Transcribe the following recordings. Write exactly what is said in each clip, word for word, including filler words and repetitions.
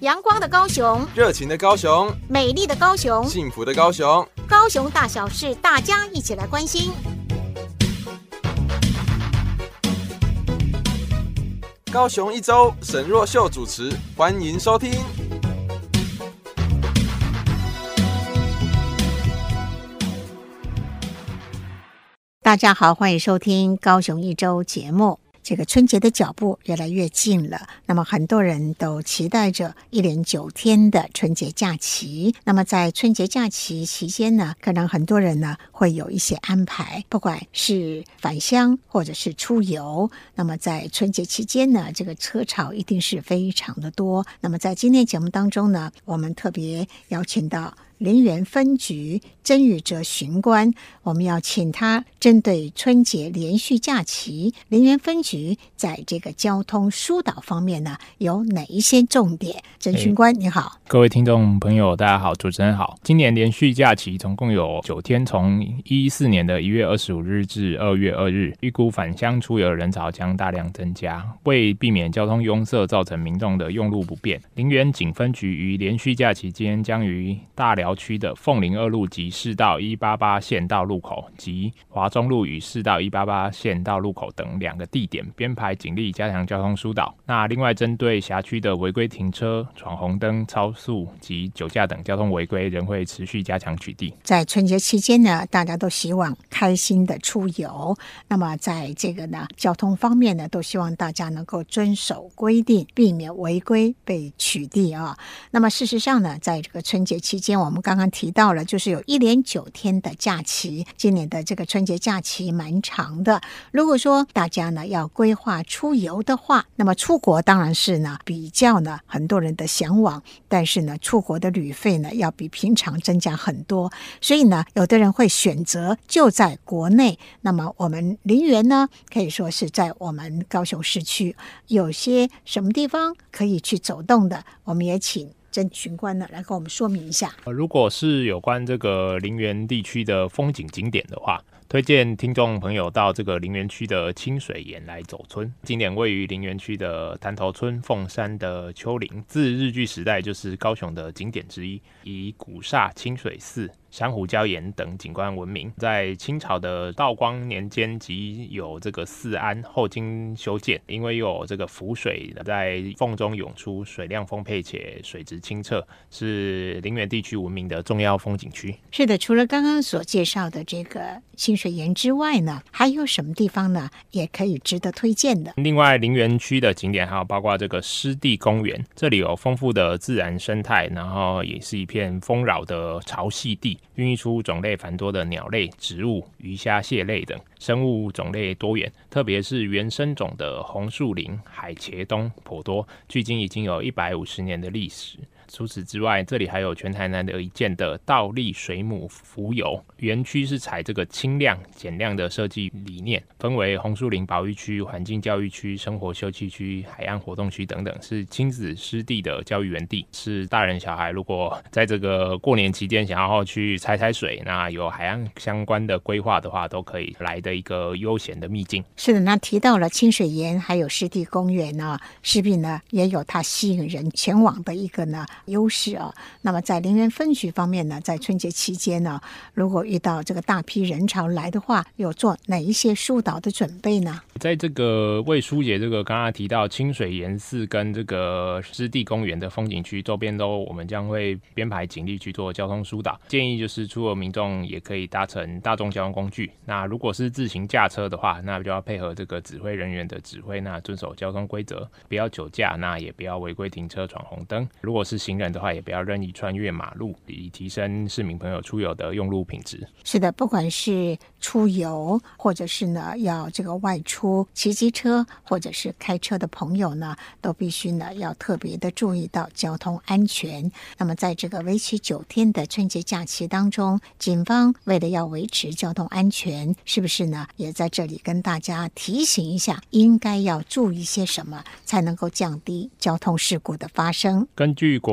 阳光的高雄， 热情的高雄， 美丽的高雄， 幸福的高雄， 高雄大小事，大家一起来关心。 高雄一周，沈若秀主持，欢迎收听。 大家好，欢迎收听高雄一周节目。这个春节的脚步越来越近了，那么很多人都期待着一连九天的春节假期。那么在春节假期期间呢，可能很多人呢会有一些安排，不管是返乡或者是出游。那么在春节期间呢，这个车潮一定是非常的多。那么在今天节目当中呢，我们特别邀请到林园分局曾宇哲巡官，我们要请他针对春节连续假期，林园分局在这个交通疏导方面呢，有哪一些重点？曾巡官你好。 各位听众朋友大家好，主持人好。今年连续假期总共有九天，从一四年的一月二十五日至二月二日，预估返乡出游人潮将大量增加。为避免交通拥塞造成民众的用路不便，林园警分局于连续假期间将于大寮区的凤林二路及市道一八八县道路口及华中路与市道一八八县道路口等两个地点编排警力，加强交通疏导。那另外针对辖区的违规停车、闯红灯、超速及酒驾等交通违规，仍会持续加强取缔。 在春节期间呢，大家都希望开心的出游，那么在这个呢交通方面呢，都希望大家能够遵守规定，避免违规被取缔啊。那么事实上呢，在这个春节期间，我们刚刚提到了，就是有一连九天的假期，今年的这个春节假期蛮长的。如果说大家呢要规划出游的话，那么出国当然是呢比较呢很多人的向往，但是呢出国的旅费呢要比平常增加很多，所以呢有的人会选择就在国内。那么我们林园呢可以说是在我们高雄市区有些什么地方可以去走动的，我们也请曾巡官呢来跟我们说明一下。 如果是有关这个林园地区的风景景点的话，推荐听众朋友到这个林园区的清水岩来走村。景点位于林园区的潭头村凤山的丘陵，自日据时代就是高雄的景点之一，以古刹清水寺、珊瑚礁岩等景观闻名。在清朝的道光年间即有这个寺庵，后经修建，因为有这个浮水在缝中涌出，水量丰沛且水质清澈，是林园地区闻名的重要风景区。 是的，除了刚刚所介绍的这个清水岩之外呢，还有什么地方呢也可以值得推荐的？ 另外林园区的景点还有包括这个湿地公园，这里有丰富的自然生态，然后也是一片丰饶的潮汐地，孕育出种类繁多的鸟类、植物、鱼虾、蟹类等生物种类多元，特别是原生种的红树林、海茄冬颇多，距今已经有一百五十年的历史。除此之外，这里还有全台南的一建的倒立水母浮游园区，是采这个轻量减量的设计理念，分为红树林保育区、环境教育区、生活休憩区、海岸活动区等等，是亲子湿地的教育园地，是大人小孩如果在这个过年期间想要去踩踩水，那有海岸相关的规划的话，都可以来的一个悠闲的秘境。 是的，那提到了清水岩还有湿地公园呢，势必呢也有它吸引人前往的一个呢优势啊。那么在林园分局方面呢，在春节期间呢，如果遇到这个大批人潮来的话，有做哪一些疏导的准备呢？ 在这个为疏解这个刚刚提到清水岩寺跟这个湿地公园的风景区周边都，我们将会编排警力去做交通疏导。建议就是出游民众也可以搭乘大众交通工具，那如果是自行驾车的话，那就要配合这个指挥人员的指挥，那遵守交通规则，不要酒驾，那也不要违规停车闯红灯。如果是行人的话，也不要任意穿越马路，以提升市民朋友出游的用路品质。 是的，不管是出游或者是呢要这个外出骑机车或者是开车的朋友呢，都必须呢要特别的注意到交通安全。那么在这个为期九天的春节假期当中，警方为了要维持交通安全，是不是呢也在这里跟大家提醒一下，应该要注意些什么，才能够降低交通事故的发生？ 根据国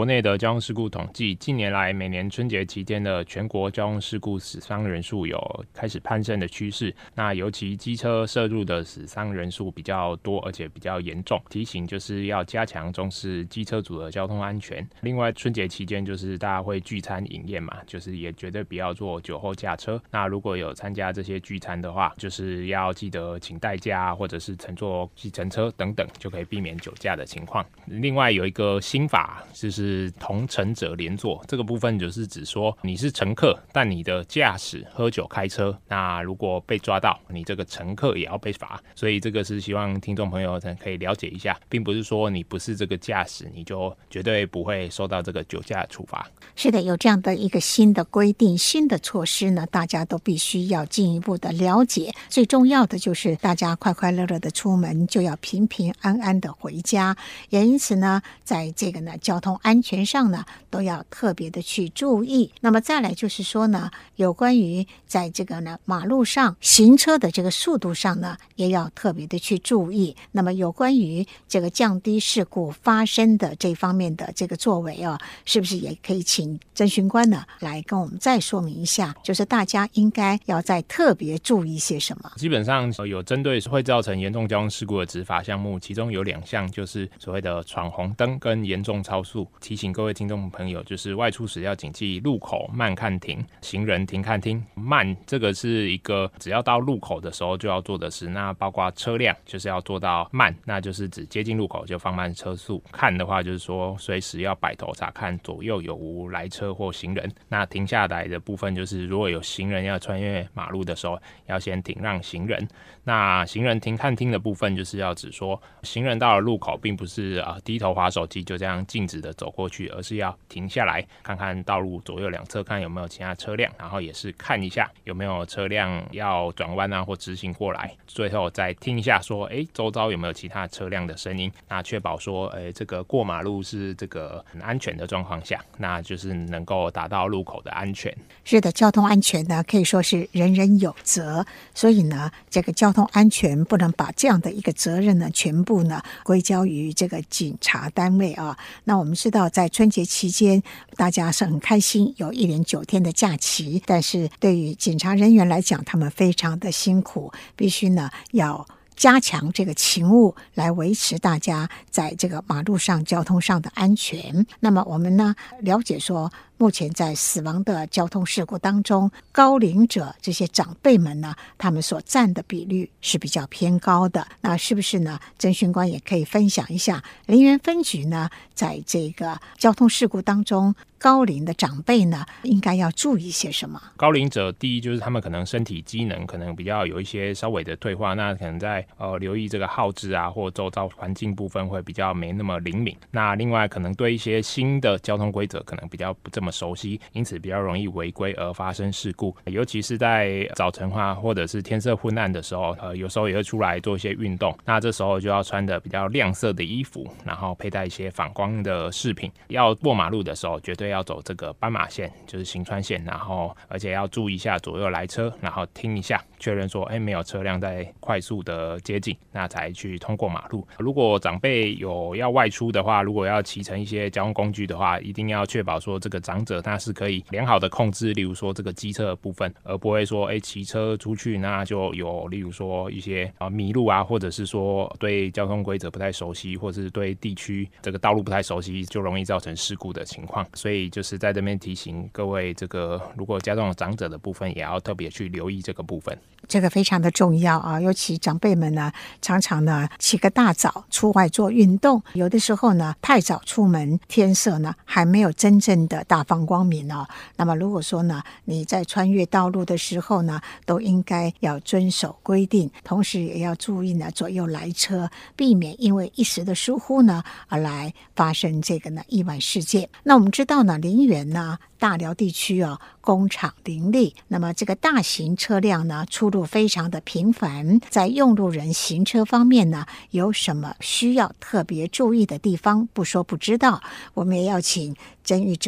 国内的交通事故统计，近年来每年春节期间的全国交通事故死伤人数有开始攀升的趋势。那尤其机车涉入的死伤人数比较多，而且比较严重。提醒就是要加强重视机车族的交通安全。另外，春节期间就是大家会聚餐饮宴嘛，就是也绝对不要做酒后驾车。那如果有参加这些聚餐的话，就是要记得请代驾或者是乘坐计程车等等，就可以避免酒驾的情况。另外有一个新法，就是同乘者连坐，这个部分就是指说你是乘客，但你的驾驶喝酒开车，那如果被抓到，你这个乘客也要被罚。所以这个是希望听众朋友可以了解一下，并不是说你不是这个驾驶，你就绝对不会受到这个酒驾处罚。 是的，有这样的一个新的规定、新的措施呢，大家都必须要进一步的了解。最重要的就是大家快快乐乐的出门，就要平平安安的回家。也因此呢，在这个呢交通安全上呢，都要特别的去注意。那么再来就是说呢，有关于在这个呢马路上行车的这个速度上呢，也要特别的去注意。那么有关于这个降低事故发生的这方面的这个作为啊，是不是也可以请侦讯官呢来跟我们再说明一下，就是大家应该要再特别注意些什么？ 基本上有针对会造成严重交通事故的执法项目，其中有两项就是所谓的闯红灯跟严重超速。提醒各位听众朋友，就是外出时要谨记路口慢看停，行人停看听。慢这个是一个只要到路口的时候就要做的事，那包括车辆就是要做到慢，那就是指接近路口就放慢车速。看的话就是说随时要摆头查看左右有无来车或行人。那停下来的部分就是如果有行人要穿越马路的时候，要先停让行人。那行人停看听的部分就是要指说，行人到了路口并不是、呃、低头滑手机就这样径直的走过去，而是要停下来看看道路左右两侧看有没有其他车辆，然后也是看一下有没有车辆要转弯啊或直行过来，最后再听一下说诶周遭有没有其他车辆的声音，那确保说诶这个过马路是这个很安全的状况下，那就是能够达到路口的安全。 是的，交通安全呢可以说是人人有责，所以呢这个交通安全不能把这样的一个责任呢全部呢归咎于这个警察单位啊。那我们知道在春节期间大家是很开心，有一连九天的假期，但是对于警察人员来讲，他们非常的辛苦，必须呢要加强这个勤务，来维持大家在这个马路上交通上的安全。那么我们呢了解说，目前在死亡的交通事故当中，高龄者这些长辈们呢，他们所占的比率是比较偏高的。那是不是呢侦讯官也可以分享一下林园分局呢在这个交通事故当中，高龄的长辈呢应该要注意些什么？ 高龄者第一就是他们可能身体机能可能比较有一些稍微的退化，那可能在呃留意这个号志啊或周遭环境部分会比较没那么灵敏。那另外可能对一些新的交通规则可能比较不这么熟悉，因此比较容易违规而发生事故。尤其是在早晨化或者是天色昏暗的时候，呃有时候也会出来做一些运动，那这时候就要穿的比较亮色的衣服，然后佩戴一些反光的饰品。要过马路的时候绝对要走这个斑马线，就是行穿线，然后而且要注意一下左右来车，然后听一下确认说哎没有车辆在快速的接近，那才去通过马路。如果长辈有要外出的话，如果要骑乘一些交通工具的话，一定要确保说这个长者他是可以良好的控制，例如说这个机车的部分，而不会说哎骑车出去那就有例如说一些啊迷路啊，或者是说对交通规则不太熟悉，或者是对地区这个道路不太熟悉，就容易造成事故的情况。所以就是在这边提醒各位，这个如果家中有长者的部分也要特别去留意这个部分。 这个非常的重要啊，尤其长辈们呢常常呢起个大早出外做运动，有的时候呢太早出门，天色呢还没有真正的大放光明哦。那么如果说呢你在穿越道路的时候呢，都应该要遵守规定，同时也要注意呢左右来车，避免因为一时的疏忽呢而来发生这个呢意外事件。那我们知道呢林园呢大寮地区哦，工厂林立，那么这个大型车辆呢出入非常的频繁，在用路人行车方面呢，有什么需要特别注意的地方？不说不知道，我们也要请侦预者巡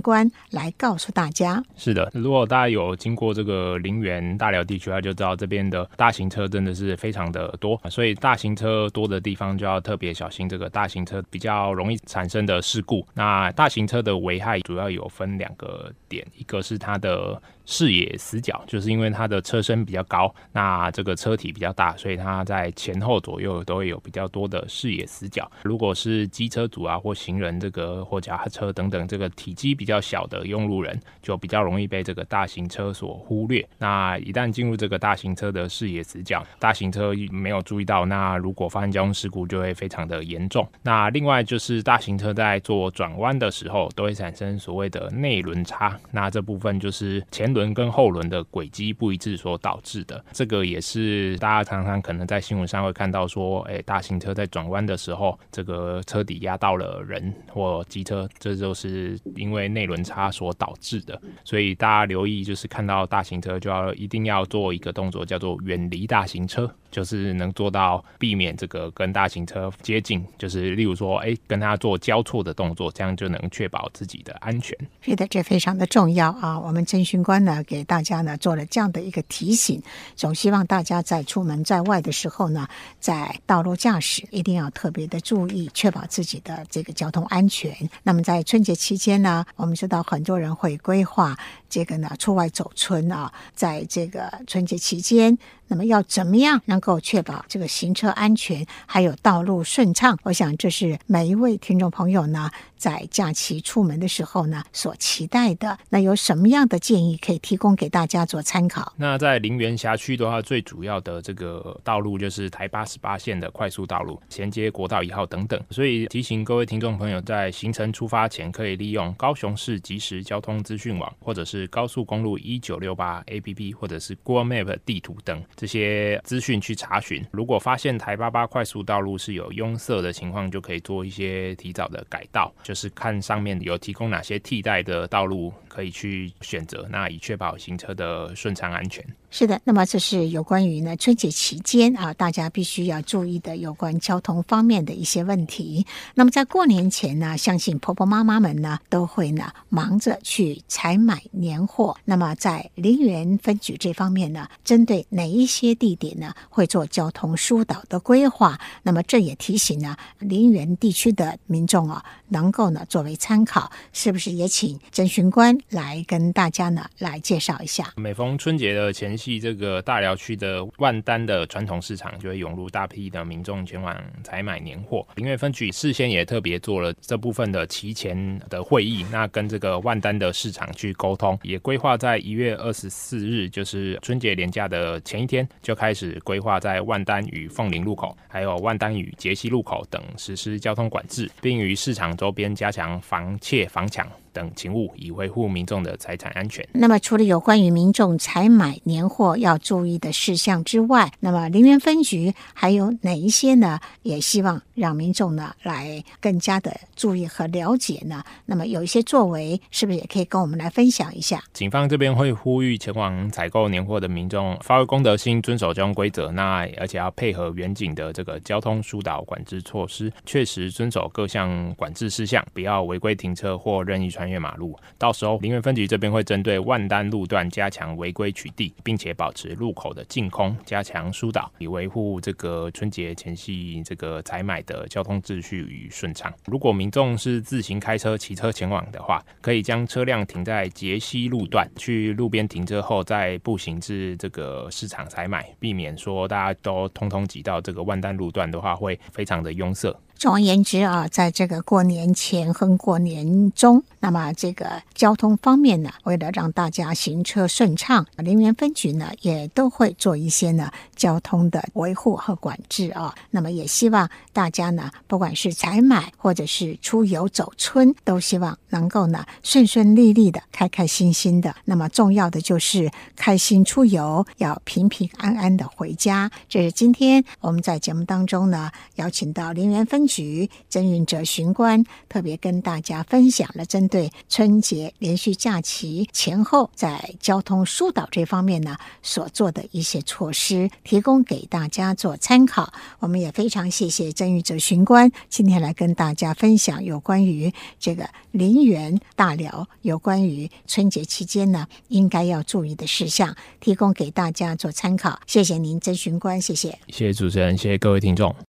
官来告诉大家。 是的，如果大家有经过这个林园大寮地区，就知道这边的大型车真的是非常的多，所以大型车多的地方就要特别小心这个大型车比较容易产生的事故。那大型车的危害主要有分两个点，一个是它的视野死角，就是因为它的车身比较高，那这个车体比较大，所以它在前后左右都会有比较多的视野死角。如果是机车族啊或行人这个或脚踏车等等这个体积比较小的用路人，就比较容易被这个大型车所忽略。那一旦进入这个大型车的视野死角，大型车没有注意到，那如果发生交通事故就会非常的严重。那另外就是大型车在做转弯的时候都会产生所谓的内轮差，那这部分就是前轮跟后轮的轨迹不一致所导致的。这个也是大家常常可能在新闻上会看到说，欸、大型车在转弯的时候，这个车底压到了人或机车，这就是因为内轮差所导致的。所以大家留意，就是看到大型车就要一定要做一个动作，叫做远离大型车，就是能做到避免这个跟大型车接近，就是例如说，哎，跟它做交错的动作，这样就能确保自己的安全。 是的，这非常的重要啊！我们侦讯官呢，给大家呢做了这样的一个提醒，总希望大家在出门在外的时候呢，在道路驾驶一定要特别的注意，确保自己的这个交通安全。那么在春节期间呢，我们知道很多人会规划这个呢出外走春啊，在这个春节期间，那么要怎么样能够确保这个行车安全还有道路顺畅，我想这是每一位听众朋友呢在假期出门的时候呢所期待的。那有什么样的建议可以提供给大家做参考？ 那在林园辖区的话，最主要的这个道路就是台八十八线的快速道路，衔接国道一号等等。所以提醒各位听众朋友，在行程出发前可以利用高雄市即时交通资讯网，或者是高速公路一九六八 A P P， 或者是 Google Map 地图等这些资讯去查询。如果发现台八八快速道路是有拥塞的情况，就可以做一些提早的改道，就是看上面有提供哪些替代的道路可以去选择，那以确保行车的顺畅安全。 是的，那么这是有关于呢春节期间啊，大家必须要注意的有关交通方面的一些问题。那么在过年前呢，相信婆婆妈妈们呢都会呢忙着去采买年货。那么在林园分局这方面呢，针对哪一些地点呢会做交通疏导的规划？那么这也提醒呢林园地区的民众啊，能够呢作为参考，是不是也请侦讯官来跟大家呢来介绍一下？ 每逢春节的前夕，这个大寮区的万丹的传统市场就会涌入大批的民众前往采买年货。林园分局事先也特别做了这部分的期前的会议，那跟这个万丹的市场去沟通，也规划在一月二十四日，就是春节连假的前一天，就开始规划在万丹与凤林路口，还有万丹与杰西路口等实施交通管制，并于市场周边加强防窃防抢等勤务，以维护民众的财产安全。 那么除了有关于民众采买年货要注意的事项之外，那么林园分局还有哪一些呢也希望让民众呢来更加的注意和了解呢？那么有一些作为是不是也可以跟我们来分享一下？ 警方这边会呼吁前往采购年货的民众发挥公德心，遵守交通规则，那而且要配合远景的这个交通疏导管制措施，确实遵守各项管制事项，不要违规停车或任意穿越马路。到时候林园分局这边会针对万丹路段加强违规取缔，并且保持路口的净空，加强疏导，以维护这个春节前夕这个采买的交通秩序与顺畅。如果民众是自行开车骑车前往的话，可以将车辆停在杰西路段，去路边停车后再步行至这个市场采买，避免说大家都通通挤到这个万丹路段的话，会非常的拥塞。 总而言之啊，在这个过年前和过年中，那么这个交通方面呢，为了让大家行车顺畅，林园分局呢也都会做一些呢交通的维护和管制啊。那么也希望大家呢，不管是采买或者是出游走春，都希望能够呢顺顺利利的、开开心心的。那么重要的就是开心出游，要平平安安的回家。这是今天我们在节目当中呢邀请到林园分分局曾运哲巡官特别跟大家分享了针对春节连续假期前后在交通疏导这方面呢所做的一些措施，提供给大家做参考。我们也非常谢谢曾运哲巡官今天来跟大家分享有关于这个林园大寮有关于春节期间呢应该要注意的事项，提供给大家做参考。谢谢您曾巡官，谢谢。 谢谢主持人，谢谢各位听众。